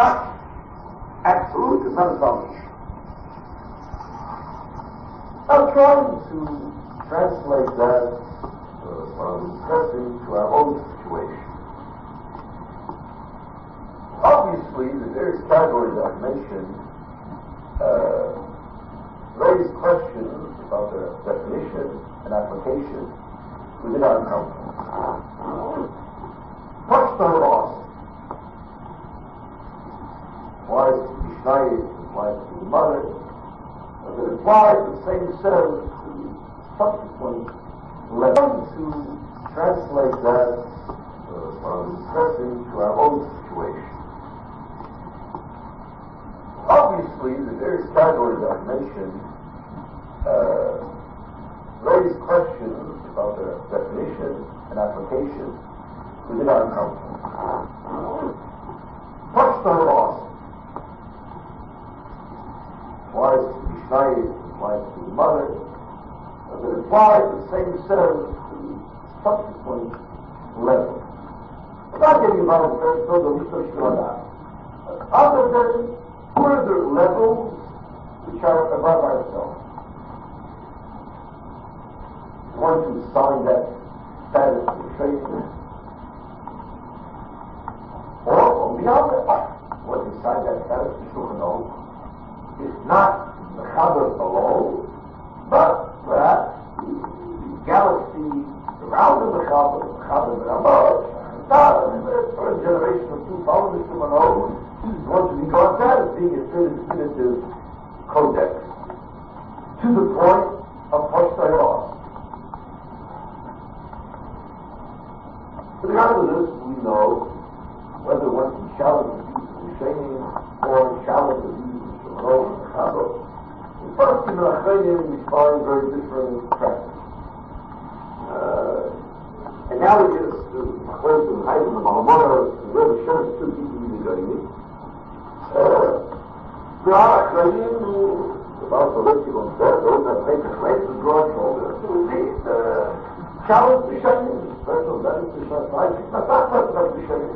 not absolute, it's not established. I'm trying to translate that from discussing to our own situation. Obviously, the various categories I've mentioned raise questions about their definition and application within our culture. What's the loss? Why is it Mishnayis applied to the mother? Does it apply the same sense to the subsequent level? To translate that from discussing to our own situation. Obviously, the various categories I've mentioned raise questions about their definition and application within our culture. What's the loss? Why is it Mishnayis applied to the mother? Does it apply the same sense to the subsequent level? Not getting about it, so the research on that. Other than further levels which are above ourselves. Want to assign that status to traces, or beyond that, want to assign that status to Shulchan Aruch. It's not the Chabad alone, but perhaps the galaxy surrounding the Chabad and above, and the first generation of two followers of Shulchan Aruch want to regard that as being a definitive codex to the point of Poshtei Ross. With regard to this, we know whether one can challenge the views of Rishonim or challenge the views of Shulchan Aruch and Chabad. First, in the Achronim, we find very different practices. Analogous to the Chayim and Haydn and Malamora, where the Shem is two people in the Rishonim. There are Achronim who, about the list of those that make a claim to draw shoulders, who indeed challenge the Rishonim. Special benefits are like it, but not such like the Shem.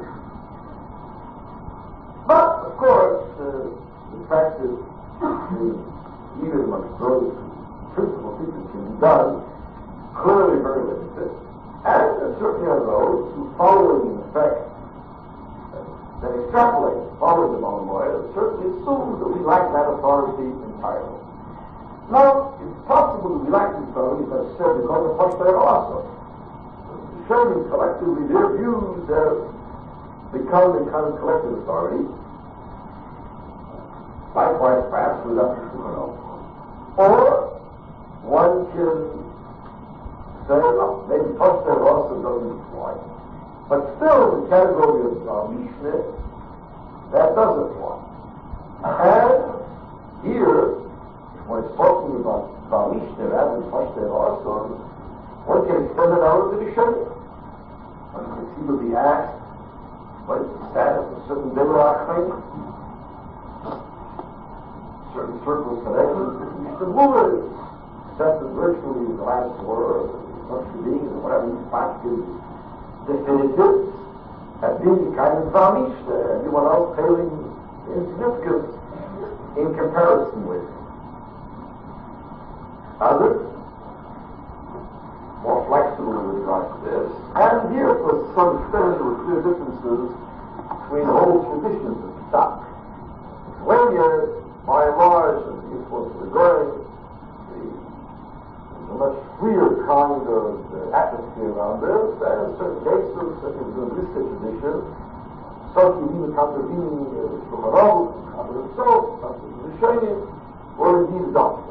But, of course, the practice, even amongst those principal people can be done, clearly very limited. And certainly are those who, following in effect, that extrapolate, following the Malamora, certainly assume that we lack that authority entirely. Now, it's possible that we lack the authority, as I said, because of Poshtei also. Showing collectively their views have become a kind of collective authority. Likewise, perhaps without the Shulchan Aruch. Or one can say, no, maybe Poshtei also doesn't apply. But still, the category of Mishnah, that does apply. And here, when it's talking about Mishnah rather than Poshtei also, one can extend it out to the Rishonim. One can conceivably ask, what is the status of certain Devarachim? Certain circles today, Mr. Muller accepted virtually the last word, such being, or whatever you find is definitive, as being kind of Mishnah, everyone else pailing insignificance in comparison with others. More flexible with regard to this. And here, to some extent, there were clear differences between old traditions of stock. Lithuania, by and large, and the influence of the Goyim, there's a much freer kind of atmosphere around this, and in certain cases, such as the Bristol tradition, such as even contravening Shulchan Aruch, Chabad himself, such as the Rishonim, were indeed adopted.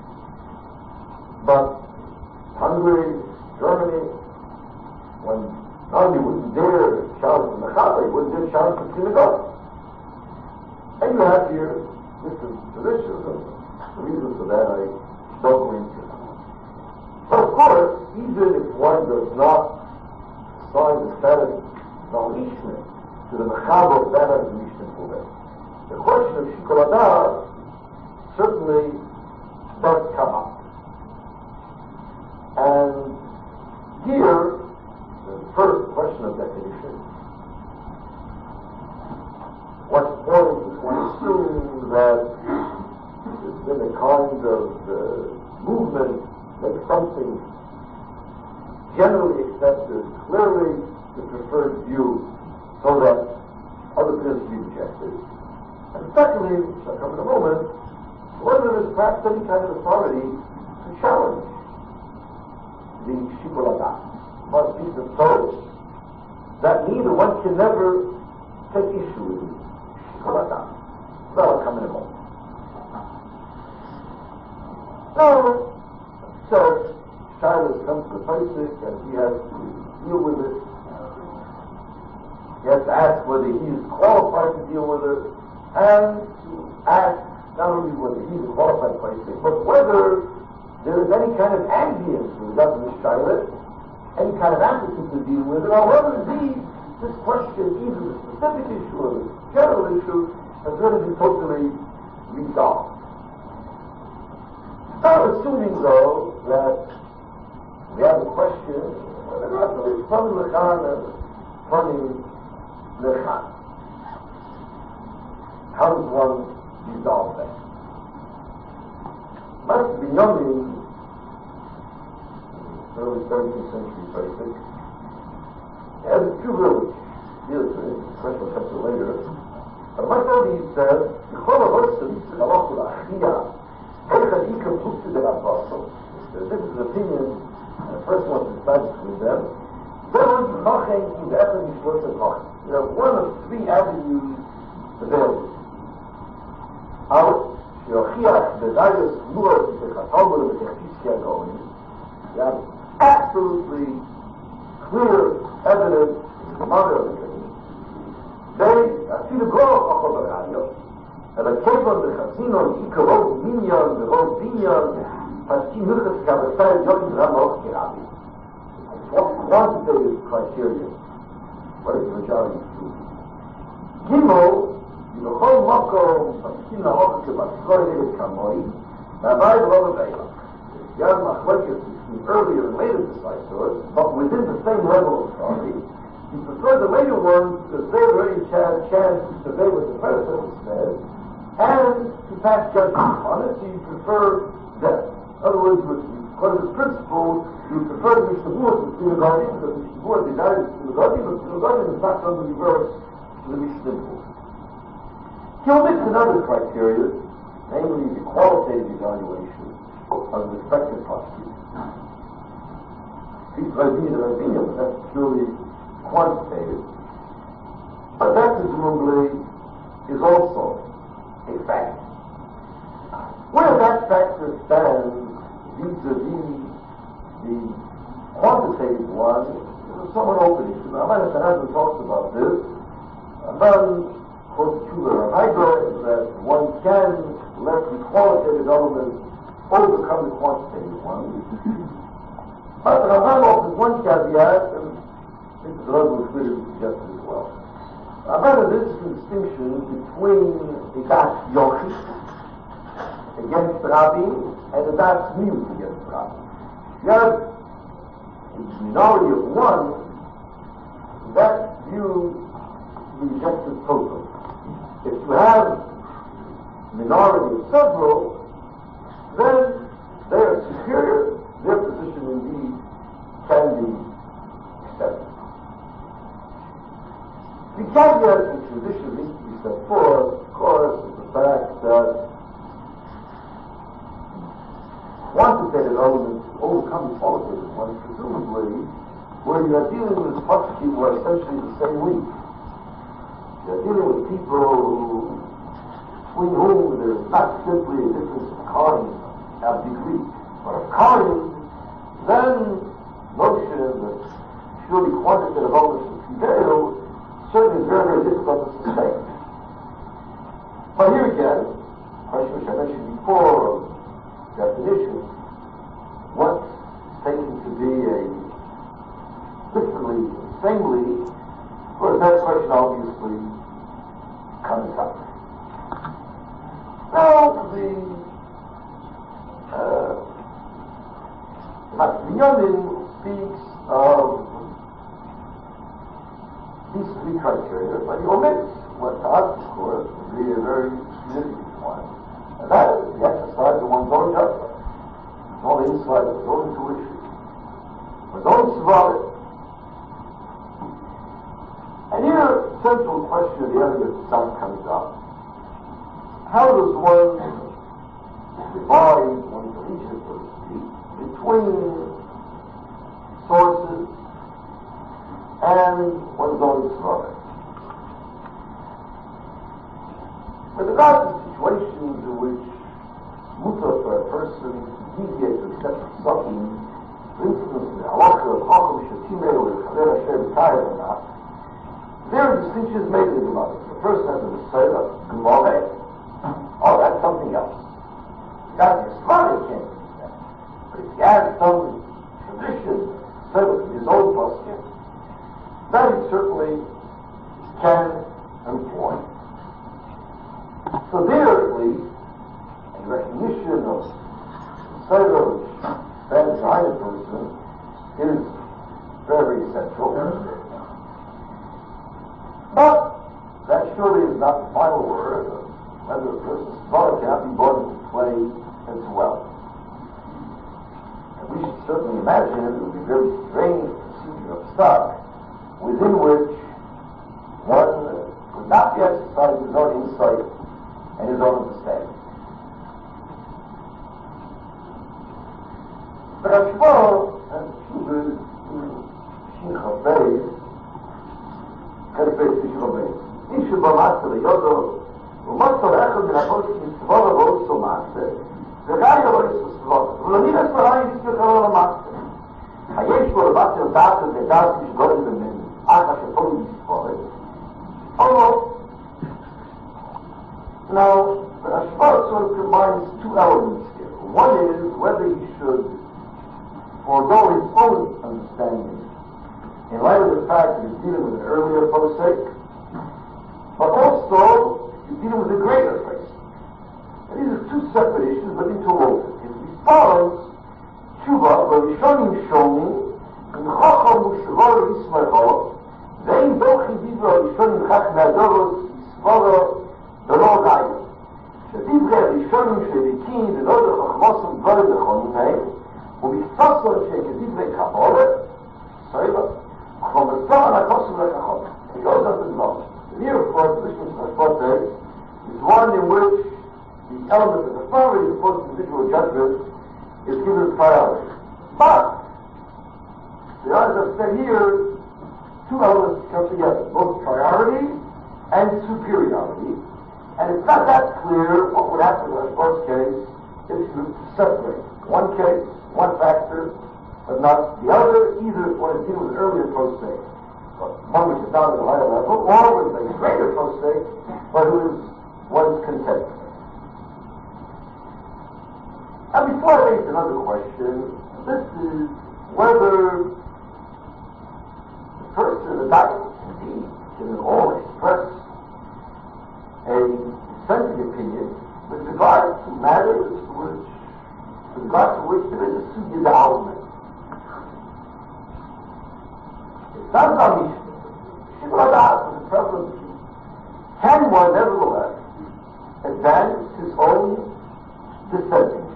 But Hungary, Germany, when not only wouldn't dare challenge the Chabad, wouldn't dare challenge the synagogue. And you have here different traditions, and the reason for that I don't go into. But of course, even if one does not assign the status of Mishnah to the Chabad that has the Mishnah for them, the question of Shikol Adar certainly does come up. And here, the first question of definition, what's more movement makes something generally accepted, clearly the preferred view, so that other views be rejected. And secondly, which I'll come in a moment, whether there's perhaps any kind of authority to challenge the Shikul Adat. Must be so that neither one can never take issue with Shikul Adat. That'll come in a moment. Now, so Shiloh comes to the Pesach and he has to deal with it. He has to ask whether he is qualified to deal with it, and to ask not only whether he's a qualified Pesach, but whether there is any kind of ambience with that in the Shiloh, any kind of appetite to deal with it, or whether indeed this question, either the specific issue or the general issue, has really been totally resolved. Now, assuming though that we have a question, from Lechan and from Lechan, how does one resolve that? Must be Binyamin, early 17th century basic, has two villages. Here's the question will come to later. But my study says, this is the opinion, and the first one decides between them. You have one of three avenues available. You have absolutely clear evidence in the mother of the thing. They see the growth of the radio. And the Kevon, the Casino, the Ikarov, Minyan, the Rov Binyan, Paskin Hilchas Kabasai, Yochid Ramok Kirabi. What quantitative criteria? What is the majority to? Gimel, the whole Moko, Paskin Nahok Kabasai, Kamoi, Rabbi Rov Eila. You have Machlekes between earlier and later disciples, but within the same level of authority. He preferred the later ones because they already had a chance to obey what the predecessor said, and to pass judgment on it, so you prefer them. In other words, according to the principle, you prefer the Mishnah to the Guardian, because the Mishnah decided to the Guardian, but the Guardian is not going to reverse to the Mishnah. He omits another criteria, namely the qualitative evaluation of the respective prosecutor. He's Rabbi the Rabbi, but that's purely quantitative. But that presumably is also a fact. Where that factor stands vis-a-vis the quantitative one is a somewhat open issue. Now, Rabbi Hassan talks about this. Among quotes to Hydra is that one can let the qualitative element overcome the quantitative one. But the Ramban offers one caveat, and I think the Rebbe was clearly suggested as well. Ramban has this distinction between the Das Yochid against Rabbi and the Das Miut against Rabbi. You have a minority of one, that view rejected totally. If you have minority of several, then they are superior, their position indeed can be accepted. The caveat which tradition needs to be set forth, of course, is the fact that quantitative elements overcome the qualitative ones, presumably where you are dealing with people who are essentially the same week. You're dealing with people between whom there is not simply a difference of kind of degree, but of kind, then notion that surely quantitative elements will prevail certainly is very, very difficult to sustain. But here again, the question which I mentioned before of definition, what's taken to be a literally, samely, of course that question obviously comes up. Now the Binyamin speaks of these three criteria, but he omits what to us, of course, would be a very significant one, and that is the exercise of one's own judgment. own insight, his own intuition, his own svara. And here, the central question of the elegant sun comes up. How does one divide one's allegiance, so to speak, between sources and one's own svara? With regard to situations in which mutter for a person to deviate to accept something, for instance, the halacha of Chacham Shatimei or Chaver Hashem Kaya or not, there are distinctions made in the Gemara. The person has a Messiah, Gemara, oh, that's something else. That's his father can't do that. But if he has some tradition, said with his own posture, that he certainly can employ. So there, at least, in recognition of Seder, which stands behind a person, is very essential. But that surely is not the final word of whether a person's svara cannot be brought into play as well. And we should certainly imagine it would be a very strange procedure of stock within which one could not be exercising his own insight and his own understanding. But Rashba and Shuvah Shin Chavei Chavei Shin Chavei Ishu B'Matzah V'Yodo U'Matzah Echad Min HaKosh Mitzvah V'Oso Matzah V'Gai Yorois V'Svot V'Lani V'Svarai V'Svot V'Matzah Hayesh V'Matzah V'Datzah V'Datzah V'Shgorim V'Min Acha Shepoli V'Svot although now, the Rashba sort of combines two elements here. One is whether he should forego his own understanding in light of the fact that he's dealing with an earlier posek, but also he's dealing with a greater posek. And these are two separate issues but interwoven. His response, Tshuva, Rishonim Shonim, in Chacham U'Shvar Yismael, Ve'im Dochi Dibra Rishonim Chach Me'adoros Yisvara ולא גאי, שדיברי הראשונים שליקים ולא לחכמוסם דברים נכונים מהם, ומקצוצם שכדיברי קבולת, סויבה, חומסם על הכוסם לכחום. He goes up and loves. Here, of course, the Mishnah Shashbot is one in which the element of authority as opposed to individual judgment is given priority. But, the others have said here, two elements come together, both priority and superiority. And it's not that clear what would happen in Rashba's case if you separate one case, one factor, but not the other, either one is dealing with an earlier prostate, one which is down at a higher level, or with a greater prostate, but who is one's contemporary. And before I raise another question, this is whether the person, the doctor, indeed, can all express a dissenting opinion with regard to matters which there is a sugya da'alman. It sounds on Mishnah. Shibra with the prevalent view. Can one nevertheless advance his own dissenting?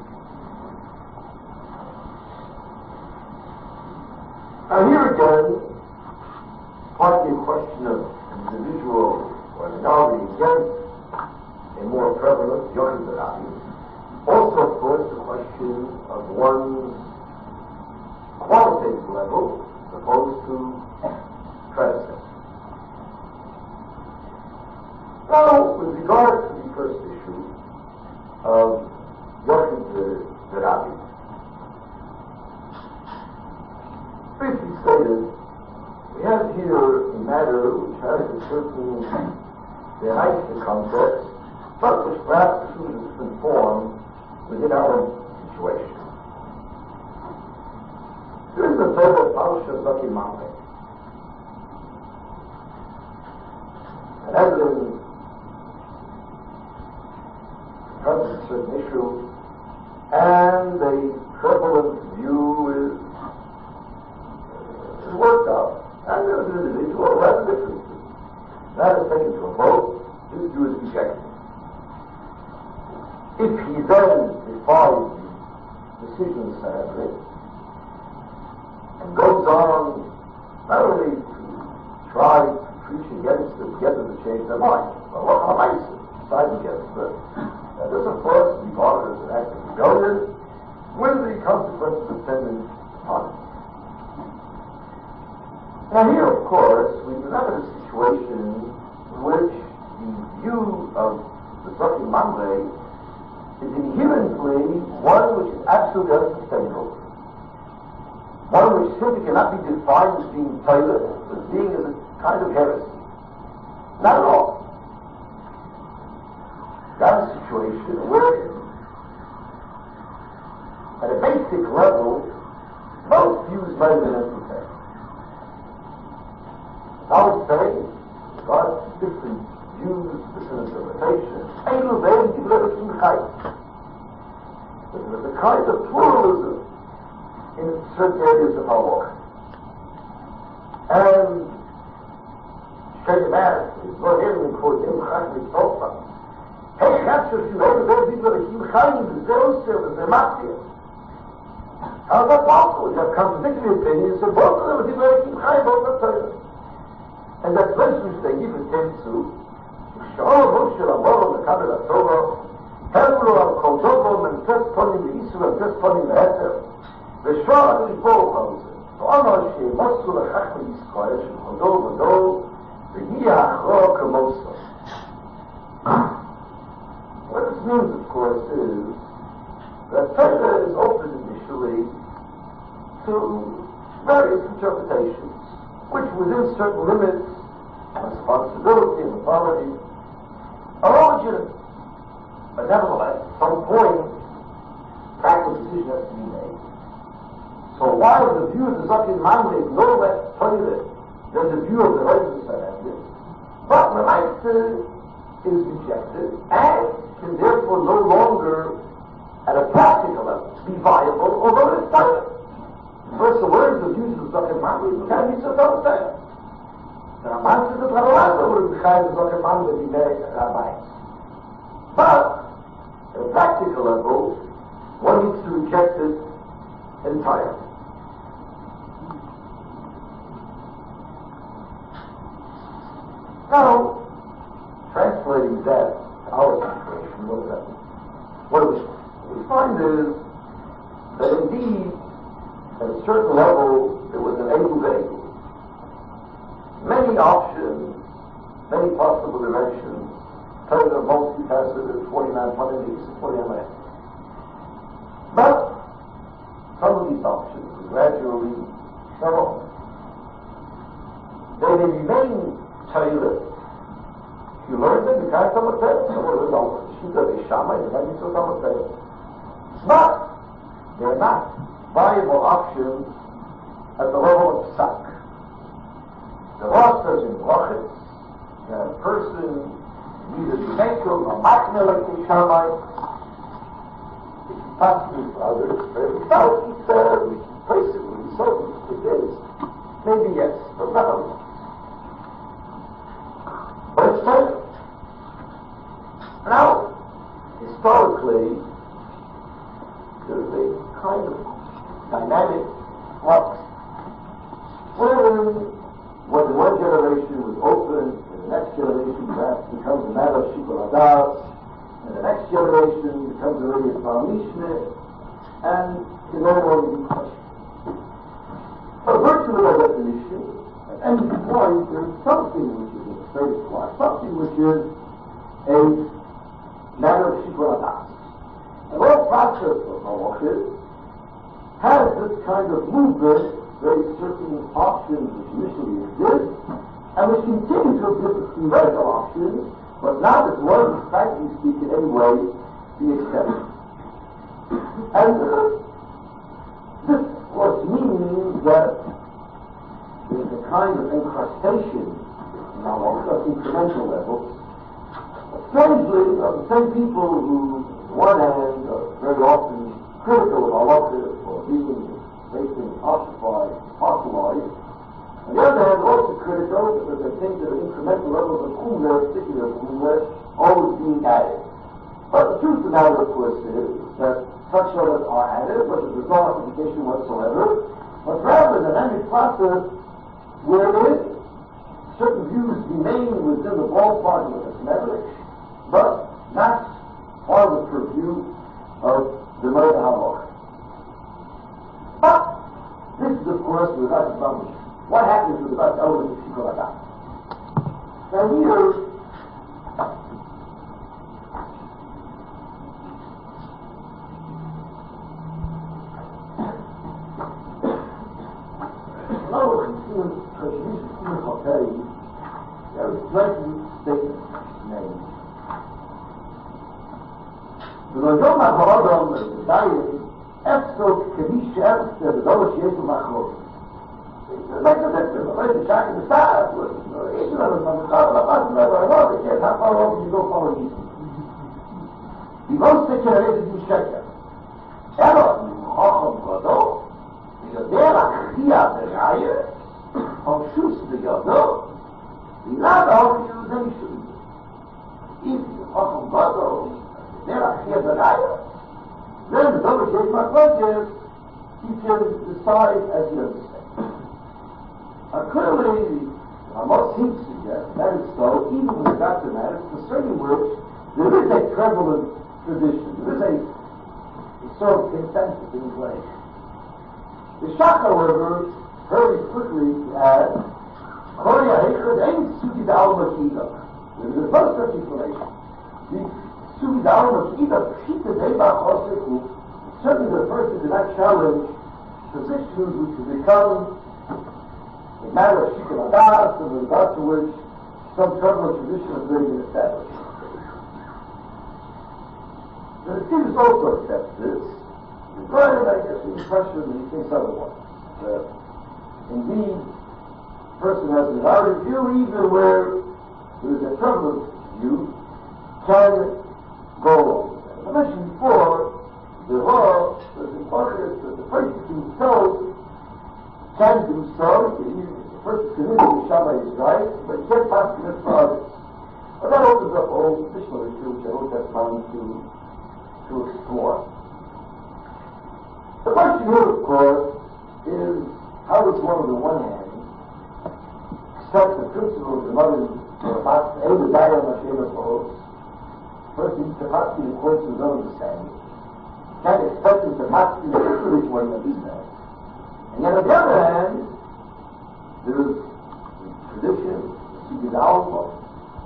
Now here again, partly a question of individual or minority against a more prevalent Yochid Rabbi. Also, of course, the question of one's qualitative level as opposed to predecessor. Now, with regard to the first issue of Yochid Rabbi, briefly stated, we have here a matter which has a certain the context, but which perhaps assumes a different form within our situation. There is a favorite Parashat Zakimame. And as in a certain issue, and a prevalent view is worked out, and there is an individual who has differences. That is taken to a vote, this view is rejected. If he then defies the decision sadly, and goes on not only to try to preach against it, get them to change their mind. Well, what am I decide against it? This, of course, we regarded as an act of rebellion, with the consequences attendant upon it. Now here, of course, we do not have a situation in which the view of the Zokim Mamre is inherently one which is absolutely unsustainable, one which simply cannot be defined as being Torah, as being as a kind of heresy. Not at all. That's a situation where, at a basic level, most views might have been entertained. I would say, God's different views, different interpretations, there's a kind of pluralism in certain areas of our work. And straight about it, it's not hearing called Imchach Mitzvah. Hey, Chapter, you know, the people that keep Chaim, the Zerusir, the Zermatia. How is that possible? You have contradictory opinions, so both of them are people that keep Chaim, both are Torah. And that's when we say, give it to Sha'or Moshe Rabor, the Kabbalah Torah, Hebrew al Koldovon, and first ponim the Yisrael, and first ponim the Heter, the Sha'or is both houses. So Amar Shei Mosul HaChach Yisrael, Shei Koldov Adol, the Yiyah Achro Kamosa. What this means, of course, is that Torah is open initially to various interpretations, which within certain limits of responsibility and authority are all legitimate. But nevertheless, at some point, practical decision has to be made. So while the view of the Zokim Mamre is no less Torah than the view of the Rosh Hashanah, but the Meister is rejected and can therefore no longer, at a practical level, be viable, although it is Torah. First, the words of views of the Zokim Mamre can be so Torah. The Ramban says that Rabbi would be Chaim Zokim Mamre be married to Rabbi. But, at a practical level, one needs to reject it entirely. Now, translating that to our situation, what does that mean? What we find is that indeed, at a certain level, there was an able. Many options, many possible directions, Torah multifaceted, 49 points, 49 lands. But some of these options gradually shut off. They may remain Torah. If you learn them, you can't come with them. Someone learns all the Shita, the Shammai, the Rabbi, so come with them. But they're not viable options at the level of Psak. The law says in Brachis that a person neither be Mekel nor Makna like the Shammai. If he passes for others, very without, he said, we can place it where we saw it is. Maybe yes, but not alone. But it's Torah. Now, historically, there's a kind of dynamic flux wherein when one generation was open, and the next generation perhaps becomes a matter of Shikol Hadas, and the next generation becomes already a Bar Mishne, and can no longer be questioned. But virtually by definition, at any point, there is something which is in a state of flux, something which is a matter of Shikol Hadas. And all process of Halachah has this kind of movement. There are certain options which initially exist, and which continue to exist as theoretical options, but not as one, frankly speaking, in any way, be accepted. And this, of course, means that there's a kind of encrustation in our incremental level. Strangely, the same people who, on one hand, are very often critical of halakha for being basically ossified, fossilized. On the other hand, also critical because they think that incremental levels of chumrah, particularly chumrah, always being added. But the truth of the matter, of course, is that such levels are matter, but there's no justification whatsoever, but rather a dynamic process where certain views remain within the ballpark of the Medrash, but not part of the purview of the Murder Halacha. But this is, of course, the Rashi Baruch. What happens with the Rashi element of Shikol Adam? Now here, there is plenty statements made. ולא מהחורדום בדיין אפסוק כמי שאפסת בדולו שיש לו מאחורי. זה לא כזה, אבל זה שעה כנסה, יש לנו את המחר, לבד מהרעיון, וכן, הפעלות ידעו פעולים. בימון סקר הרי זה שקר. אלו, חוכם גדול, ויודע להכריע בראיה, או שוס ביודו, ולאו האופי זה משולים. אם חוכם גדול, there are here the liar, then the double case machlokas, you can decide as you understand. Clearly, most seems to suggest that is so, even with regard to matters concerning which there is a prevalent tradition, there is a sort of consensus in place. The Shach, however, hurried quickly to add, there is no such explanation. Certainly the person did not challenge positions which have become a matter of shikul hadas, and with regard to which some prevalent tradition has already been established. The Nesivis also accepts this, regarding, I guess, the impression that he thinks otherwise. That indeed, the person has an ardent view, even where there is a prevalent view, can go along with that. As I mentioned before, the law is important that the person himself can do so. The person committing the Shabbat is right, but he can't pass it for others. But that opens up a whole additional issue which I don't have time to explore. The question here, of course, is how does one, on the one hand, accept the principle of the mother, the Daya Mashem of person capacity according to his own understanding, can't expect him to capacity to what he understands. And yet on the other hand, there is tradition, the Alpha.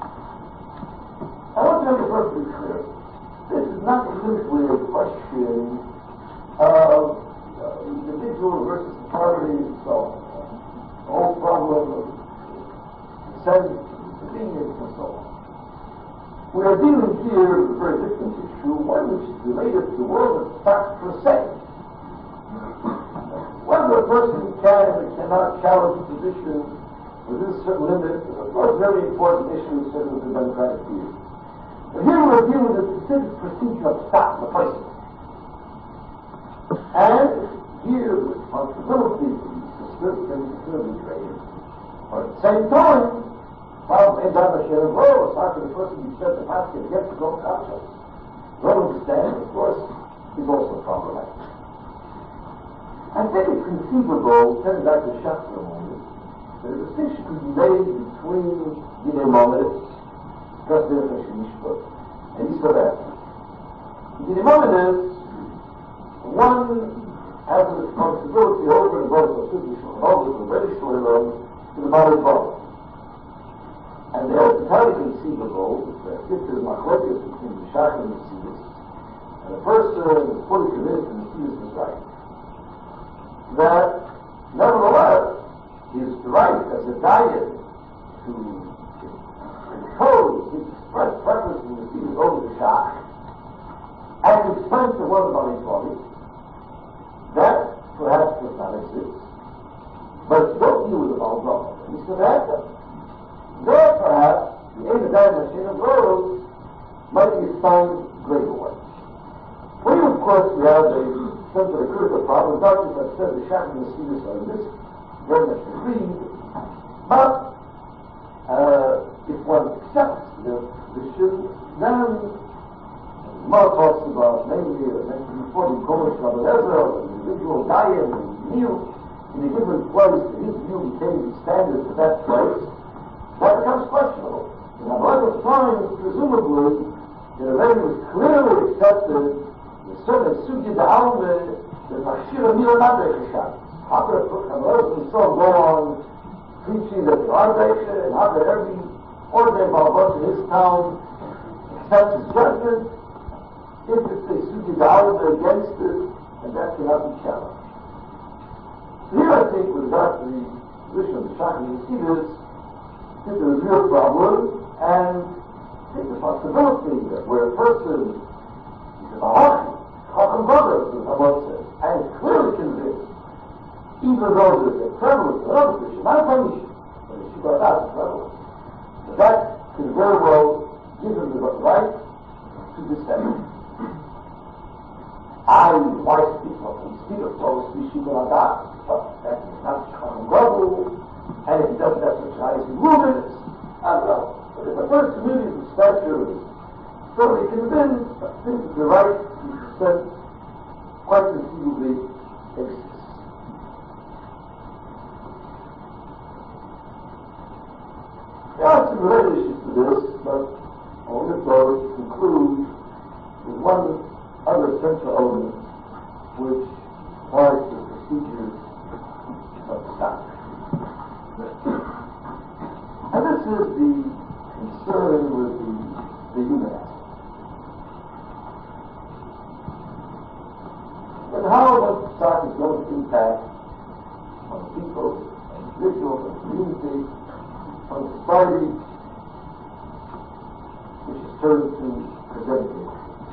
I want to make it perfectly clear. This is not simply a question of individual versus authority and so on. The whole problem of consent, convenience, and so on. We are dealing here with a very different issue, one which is related to the world of fact per se. Whether a person can or cannot challenge a position within a certain limit is, of course, a very important issue in the democratic view. But here we are dealing with a specific procedure of stop the person. And here the responsibility for certain things is clearly created. But at the same time, while in that share of role, it's not for the person who said the basket against his own conscience. Well understand, of course, is also problematic. I think it's conceivable, turning back to Shach for a moment, that a distinction could be made between Dinei Momedes, Kasdei Mishpat, and Yisrael. Dinei Momedes, one has a responsibility over and above the physical knowledge of the British to the body body. And there is entirely conceivable that if there is machlokes between the Shach and the Nesivis, and the person is fully convinced that the Nesivis is right, that nevertheless he is right as a diet to impose his express preference in the Nesivis over the Shach at the expense of one of the body, that perhaps does not exist. But it's not new with the Baal and he's going to have them. There, perhaps, the aim of that machine of worlds might be assigned greater ones. For you, of course, we have a sense of a critical problem. Doctors have said the Shach and the Nesivis are in this very much agreed. But if one accepts the position, then Gemara talks about mainly before the Kodesh Rabbi Ezra, the individual diet and meal in a given place, his view became the standard for that place, that becomes questionable. In Abraham times, presumably, it already was clearly accepted the certain Sugya Da'alme, the Mashir Amir Nadrechashah. How could Abraham himself go on preaching that the Ardesha and how could every ordinary Balabot in his town accept his judgment if it's a Sugya Da'alme against it, and that cannot be challenged. So here I think with regard to the position of the Shachar Yeshivis, it's a real problem, and take responsibility that where a person is a Chacham brother, as Hamad says, and is clearly convinced, even though there's a prevalence of another position, not a Tamisha, but a Shibbat is prevalent, that can very well give him the right to dissent. Why speak of him? Speak of those who speak of God, but that is not Chacham brother, and if he doesn't have such nice movements, I don't know. But if the first community of stature is thoroughly convinced, I think the right to dissent quite conceivably exists. There are some related issues to this, but I want to conclude with one other essential element which applies to the procedures of the doctrine. And this is the concern with the human aspect. And how the stock is going to impact on people, on individuals, on community, on society, which is turned to presenting.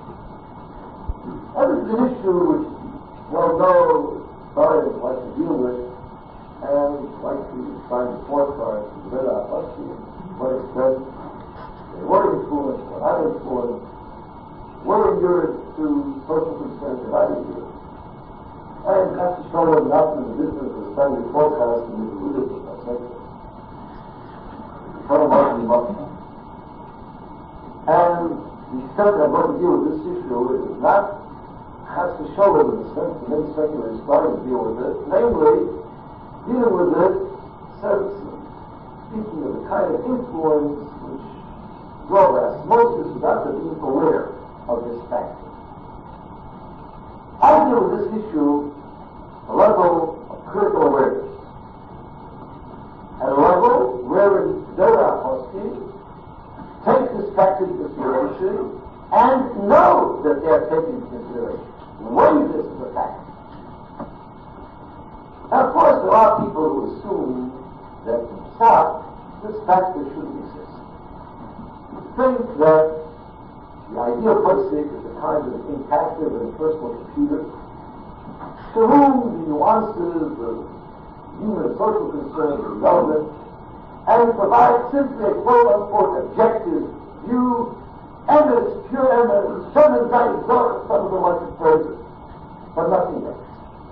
And this is an issue which, well known, historians like to deal with, and like to find the forefront to the Veda Apashi, to what extent they were influenced or not influenced, were inured to social concerns or not inured. And not to show them not in the business of spending forecast and the religion, that's like it. And the extent that I'm going to deal with this issue is not has to show them in the sense that many secular historians deal with it, namely, dealing with it, sense of speaking of the kind of influence which drove osmosis without them being aware of this fact. I deal with this issue at a level of critical awareness. At a level where Dera Hosky take this fact into consideration and know that they are taking into consideration. Weigh this as a fact. Now, of course, there are people who assume that in Pshat, this factor shouldn't exist. You think that the ideal person is a kind of impactive and personal computer to whom the nuances of human and social concerns are relevant and provides simply a quote-unquote objective view, eminence, pure eminence, some of them like to praise it, but nothing else.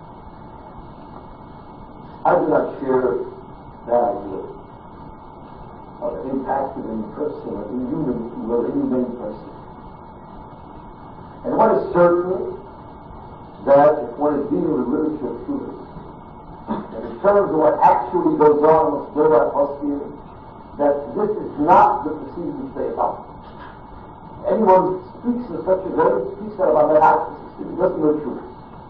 I do not share that idea of an impacted person or inhuman person. And one is certain that if one is dealing with literature of truth, and in terms of what actually goes on amongst Dera Hosky, that this is not the procedure they adopt. Anyone speaks in such a way, speaks out about that access, it doesn't know truth.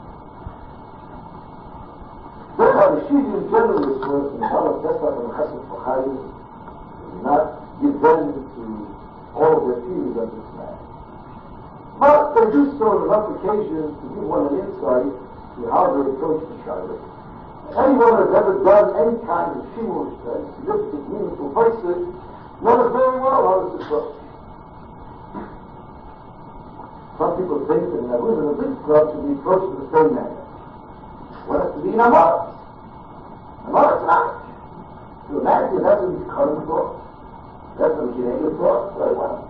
There are the Shiva generalists, for instance, Shabbat Pesach and Chesed B'Chaim, do not give vent to all of their feelings of this matter. But they do so on enough occasions to give one an insight to how they approach the Shabbos. Anyone who has ever done any kind of shimush, significant, meaningful person, knows very well how this approach. Some people think that in a big club should be approached in the same manner. One has to be in Amaras. Amaras not. So imagine that's what he's cutting for. That's what he's getting for. Very well.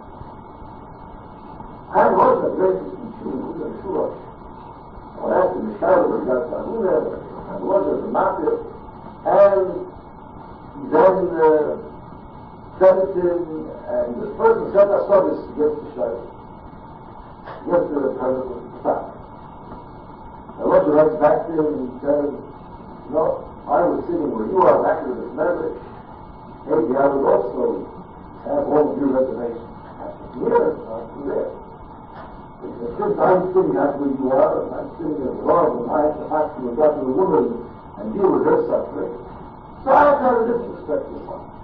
I was a great issue with the Shura. When I asked the Mishayla, we got Sahuna, I was at the market, and then sent him, and this person sent us service against the Shayla. Against the President of the Staff. said, no, I was sitting where you are back in this memory. Maybe I would also have all of your reservations. I said, yes, I'm there. Since I'm sitting back where you are, and I'm sitting as Lord, and I have to look after the woman and deal with her suffering, so I have a different perspective on it.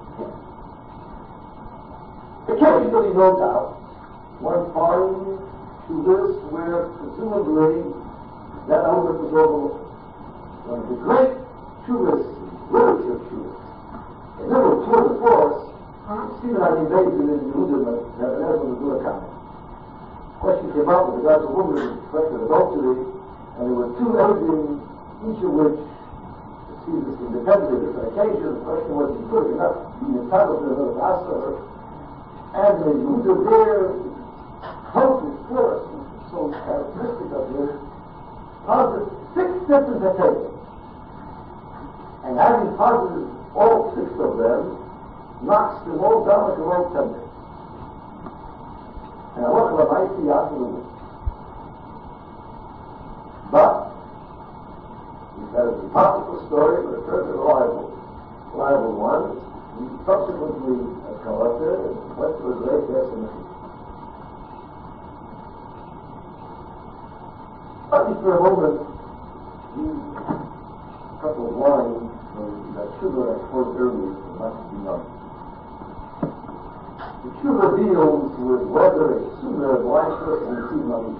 Occasionally, no doubt, one finds to this where presumably that element was overlooked. One of the great truists, literature truists, a little tour de force, Stephen had invaded in Jerusalem, Nebuchadnezzar was doing a comment. Question came up with regard to a woman who suspected adultery, and there were two evidence, each of which see this independently at different occasions. The question was, he could enough to be entitled to another master, and in Yehuda there, total force, which is so characteristic of him, posits 6 different occasions. And having posited all 6 of them, knocks them all down like a road tender. And I look at I see after the wind. But, he says, the apocryphal story, but a very reliable one. He subsequently collected and went to a great destination. Let me for a moment use a couple of lines from that sugar I quoted earlier from Matthew 9. The sugar deals with whether a sooner blind person receives money.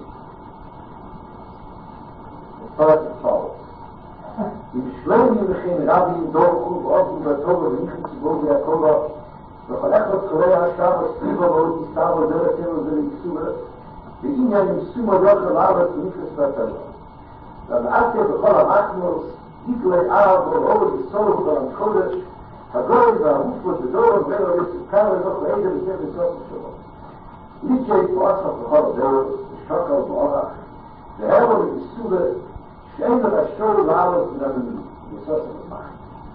It starts as follows. אם שלום יבחין רבי דורכו ואופן בטוב וניחם ציבור ויעקובה וחלק בצורי השב הסביבה ועוד מסתר ודרתנו זה להקסובה ועניין יישום הדרך לארץ וניחס והטבע. למעטה בכל המחנוס דיגלי אב ולאור בסוף ולמקודש הגוי והמופות בדור ולא יסוכר ונוח לעדה לפני בסוף שלו. ליצ'י פועסך בכל הדרך ושוקל ואורח והרבו לייסובה שאין לך שור לעלות לדמנו, בסוף המחנוס.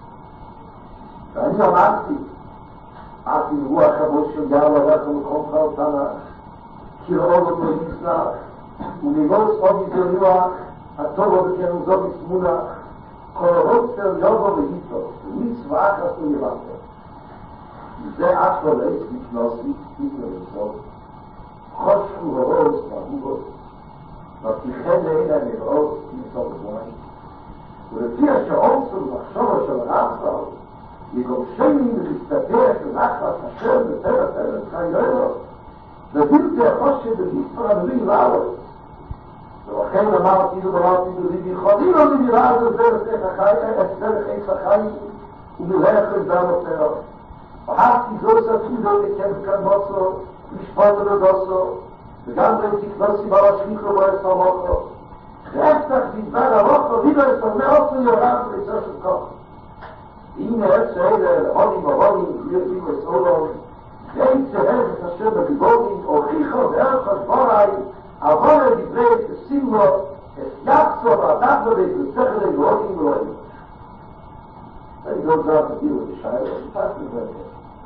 ואני אמרתי רוח המושל יעלה לך ומקומך אותנה כרעוב ומריסנח ומבוס עוד יזרנוח הטוב ובכן וזוב יסמונח קורבות של יובו והיטו ומצווה אחת ולבנתם וזה אחלה לעץ נכנוס ויתנו לנסות חושכו הרוז והגובות ותיכן לעין הנראות נסות בזמן ולפי השעוצו ומחשבו של הרצל יגום שני ולהסתפר ונחת השם בטבע תלת חיינו ובלתי החושב ולהסתר המלים לעלות ולכן אמרתי ודברתי בליבי חודי לא נראה על זה דרך עץ החי ומלך לזם יותר וחסתי זו סתודו לכן כאן בוסו משפט ולדוסו וגם תכנסי ברשמיך ובועס המוכו ואפתח בדבר המוכו וידו יסרמה אופן יורם ויצר של כוח הנה איך שאלה להודים ובודים וירדים וסעולו ואין צהר את השם בגיבודים הוכיחו דרך הדבורי עבור לדברי תשים לו את יחסו ועדת בבית ושכל לגבודים ולואים Then he goes out to deal with the Shiloh and passes that way.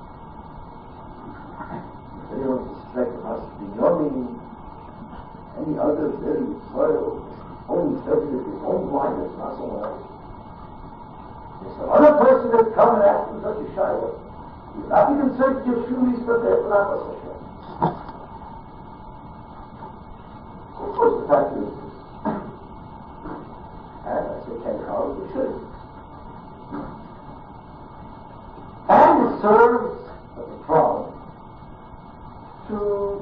If anyone suspects us to be numbing any other dirty soil, only sensitive to his own blindness, not someone else. There's some other person that's come and asked him such a Shiloh. He's not even concerned to give Shumis but they're not a Hashem. Of course, the fact is, and I say 10 hours, we should. And it serves as a prompt to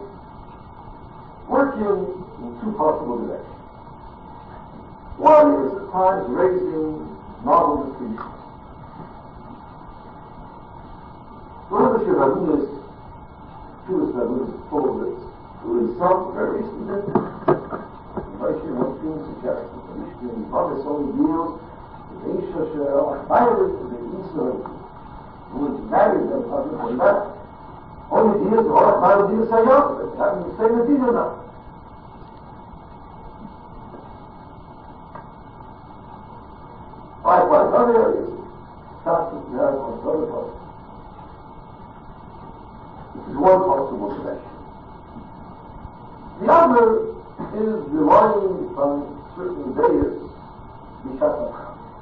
work in 2 possible directions. One is at times raising novel distinctions. One of the Shirabunis, Jewish Rabbinists full of this, who in some very recent Moshe Moshe suggests that the Mishnah Yibam only deals with the Isha She'el Achbayris and the Israel who is married and possibly not. Only deals with all Achbayris and the Sayyot, it's having the same idea now. Likewise, other areas, Shabbos we have on other parts. This is one possible direction. The other is relying on certain days, Mishat HaCham.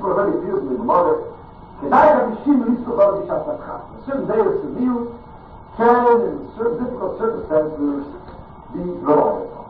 already appears in the Gemara. Kedai HaMishim Yisrael Bar B'Shat HaChat. A certain day of Seville can, in certain difficult circumstances, be relied upon.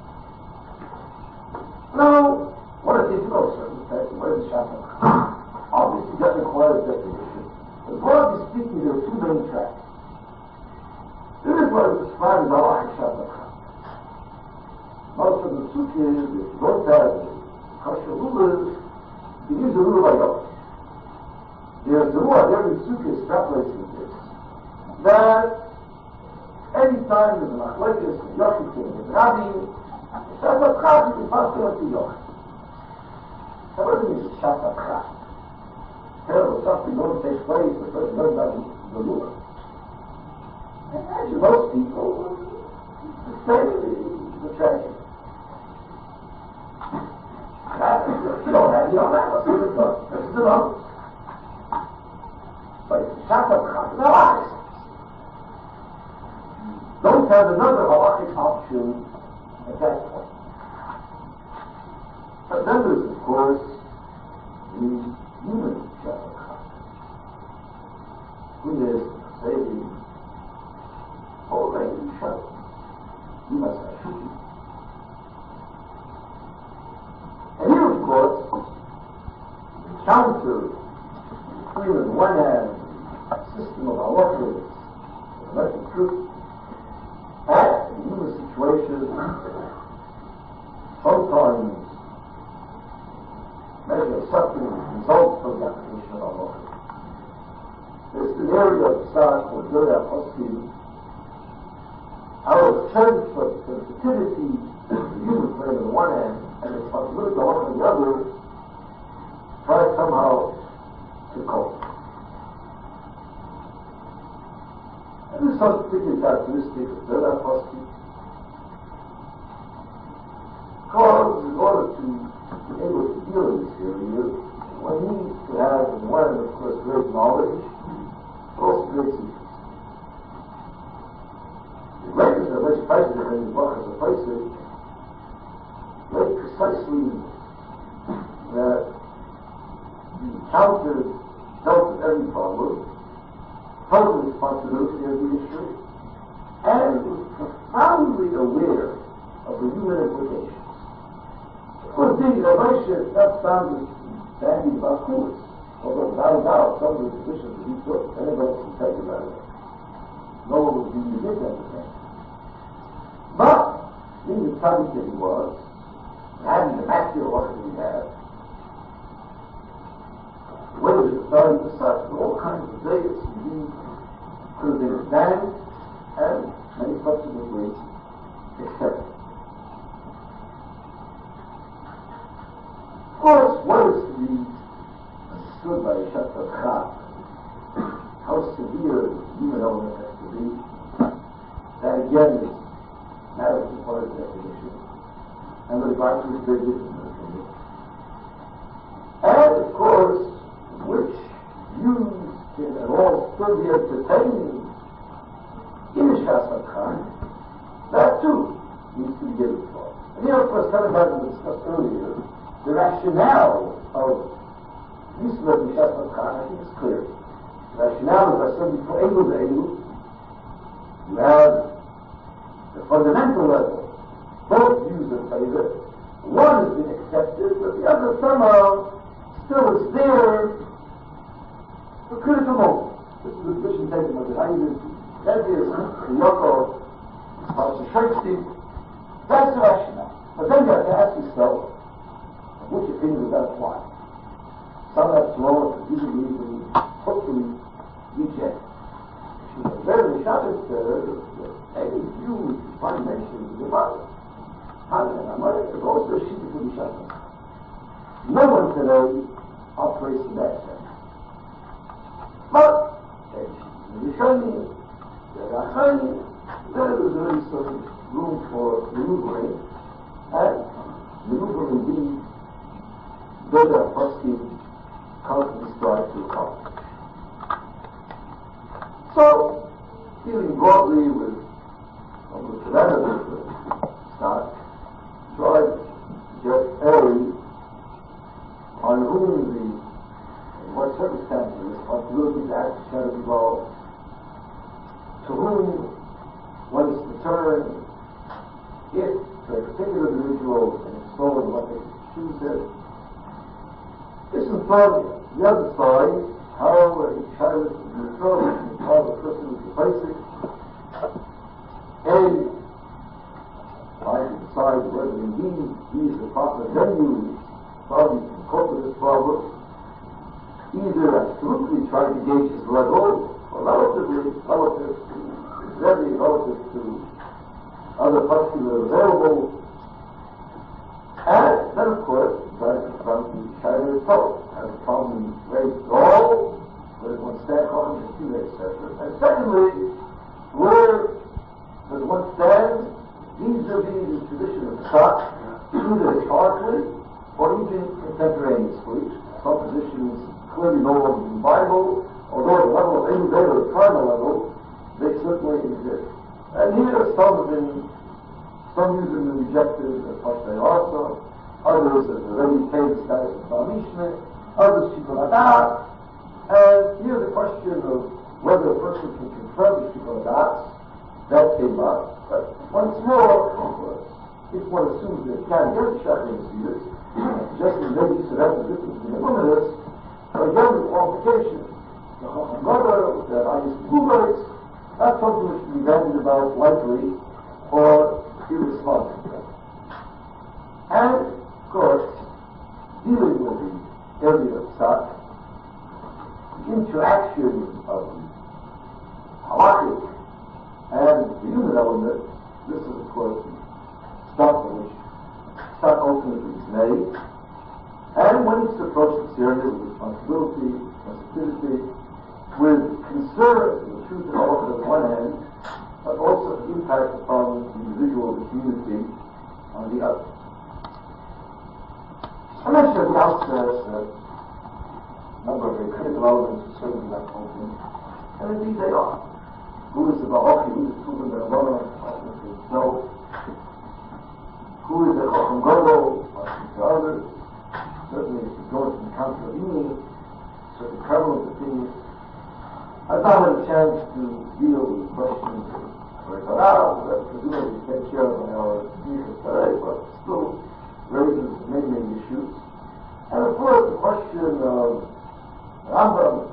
Now, what are difficult circumstances? What is Shat HaChat? Obviously, that requires definition. But broadly speaking, there are two main tracks. There is what is described as halachic Shat HaChat. Most of the sutras, if you don't have kosher rulers, you use a rule like that. There's a rule of every sutra extrapolates with this, that any time there's a machlekes, a yochid, a rabbi, Shat HaChat, you can pass it on to yochid. So what does it mean, Shat HaChat? Terrible something going to take place, the person doesn't have the rule. Imagine most people say the tragedy. You don't have, let's see the book. This is another. But it's Shat HaChat, no halachic. Don't have another halachic option at that point. But then there's, of course, the human Shat HaChat. Who is, say, the whole lady shut. You must have shuki. And here, of course, the counter between, on one hand, a system of halachas, the truth, and in human situations, sometimes measure suffering results from the application of halachas. There's an area of Psach called Doria Poskim. Our sense of sensitivity to the human frame on the one hand, and responsibility on the other, try somehow to cope. And this is some particular characteristic of Doria Poskim. Because in order to be able to deal in this area, one needs to have, on one hand, of course, great knowledge, but also great secrets. The records are very prejudice in the book as a place very precisely that the counter dealt with every problem, total responsibility of the issue, and was profoundly aware of the human implications. Of course, being a Moshe, that sounds standing about coolers. Although without a doubt, some of the positions that he took, anybody can tell you about it. No one would be unique at the same. But, being the tzaddik that he was, having the master what he had, the way that it started to start with all kinds of days, he could have been examined and many subsequently accepted. Of course, what is to be understood by Shat HaChat, how severe the human element has to be, that again is matters as far as definition, and the devices is very different from it. And of course, which views can at all still be entertained in Shat HaChat, that too needs to be given thought. And here, of course, coming back to what we discussed earlier, the rationale of Yisrael and Shat HaChat, I think is clear. The rationale, as I said before, you have the fundamental level, both views in favor. One has been accepted, but the other somehow still is there for critical moments. This is the position taken by the Hayyid, Levius, the Yaakov, Pastor Shakespeare. That's the rationale. But then you have to ask yourself, which opinion does that apply? Some have thrown easily, hopefully, reject. Very Shabbos says, any view which you find mentioned in the Bible, is also a sheet for the Shabbos. No one today operates in that sense. But, the Rishonim, the Rachanim, there is already some room for maneuvering, and maneuvering indeed, those are Poskim constantly strive to accomplish. So, dealing broadly with the parameters of Scott, tried to get A on whom the what circumstances the responsibility to act shall involve, to whom one is to turn, if to a particular individual and install what they choose it. This informs the other side, how a child is betrothed and how the person is replacing. A, trying to decide whether indeed he is the proper venue how you can cope with this problem, either absolutely trying to gauge his level, or relative to other functions that are available, and then of course, trying to confront the child itself, has a problem raised at all, where one stand on the two, etc. And secondly, where does one stand vis-a-vis the tradition of thought, either historically or even contemporaneously. Propositions clearly no longer in the Bible, although at the level of innovator or primal level, they certainly exist. And here some views have been rejected as Pashtay Arsa, others as the very famous status of Mishne, others Shikonadat, and here the question of whether a person can confirm the Shikonadat, that came up. But once more, if one assumes that it can't get Shachar Messias, just as maybe you should have the difference in the luminous, again the qualification. The Chacham Gadol, the Ayis Kubaitz, that's something which should be bandied about lightly or irresponsibly. And, of course, dealing with the area of Psak, the interaction of the halakhic and the human element, this is, of course, the stuff in which Psak ultimately is made. And one needs to approach this area with responsibility, sensitivity, with concern for the truth and all on the one hand, but also the impact upon the individual, the community, on the other. I mentioned at the outset a number of very critical elements of certainly that movement, and indeed they are. Who is the Baroque, who is the Tuvan Berabana, himself, who is the Chacham Gadol, the others, certainly if you go into the Contravini, certain prevalent opinions. I've not had a chance to deal with questions that presumably take care of in our speakers today, but still raises many issues. And of course the question of Rambam,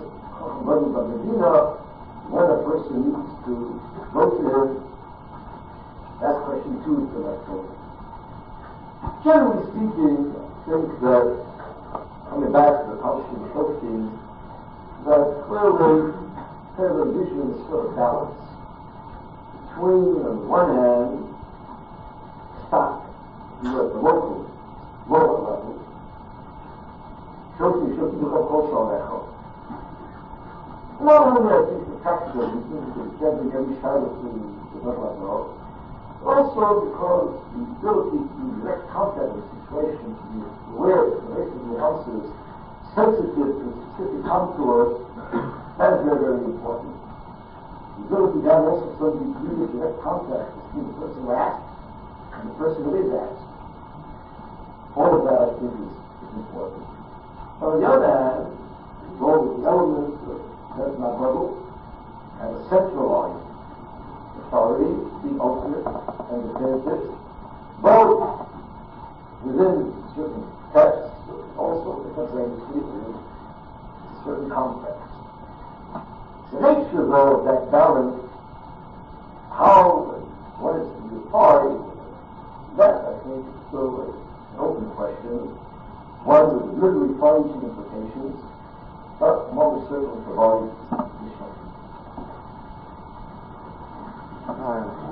when a person needs to go to him, that question too is intellectual. Generally speaking, I think that, coming back to the publishing proteins, that clearly there's a vision sort of balance between, on the one hand, stock, you at the lower level, should be not only I think the practical reasons that getting every child to develop their own, but also because the ability to direct contact with the situation, to be aware of the relation of nuances, sensitive to specific contours, that is very, very important. The ability to have also some degree of direct contact between the person who asked and the person who is asked. All of that, I think, is important. On the other hand, all the elements of Nesna Bubble have a centralized authority, the ultimate and definitive, both within certain texts, but also contemporaneously within certain contexts. The nature, though, of that balance, how one is to be applied, that, I think, is still an open question, one with literally fine-tuned implications, but one will certainly provide instruction.